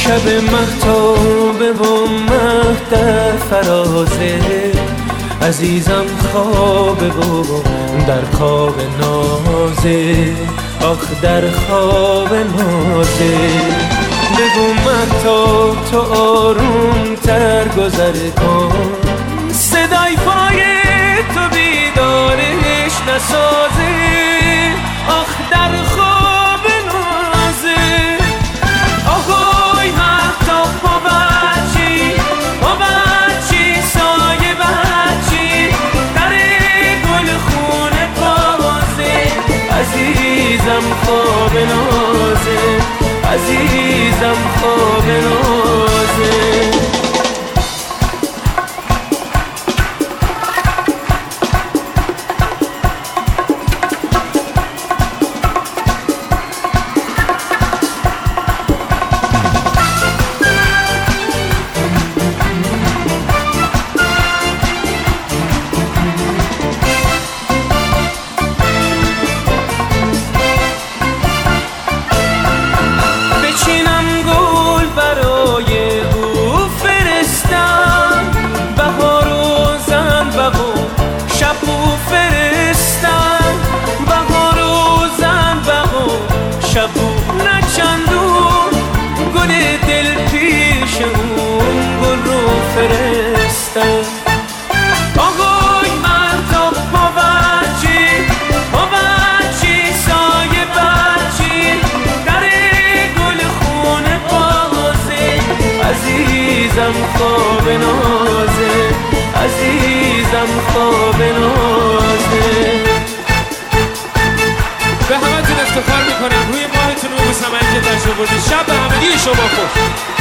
شب مهتابه و مه در فرازه، عزیزم خوابه و در خواب نازه، آخ در خواب نازه. بگو مهتاب تو آروم تر گذر کن، صدای پای تو بیدارش نسازه، آخ در خواب نازه. آهای مهتاب با بچی سایه بچی، در گل خونه بازه، عزیزم خواب نازه، عزیزم خواب نازه. شبو نچندون گل دل پیش اون گل رو فرستم. آقای مهتاب با بچی سایه بچی، در گل خونه بازه، عزیزم خواب نازه، عزیزم خواب نازه. به همتون افتخار میکنم روی ماهتون رو بسمنی که تشریف بردید. شب به همگی شما خوش.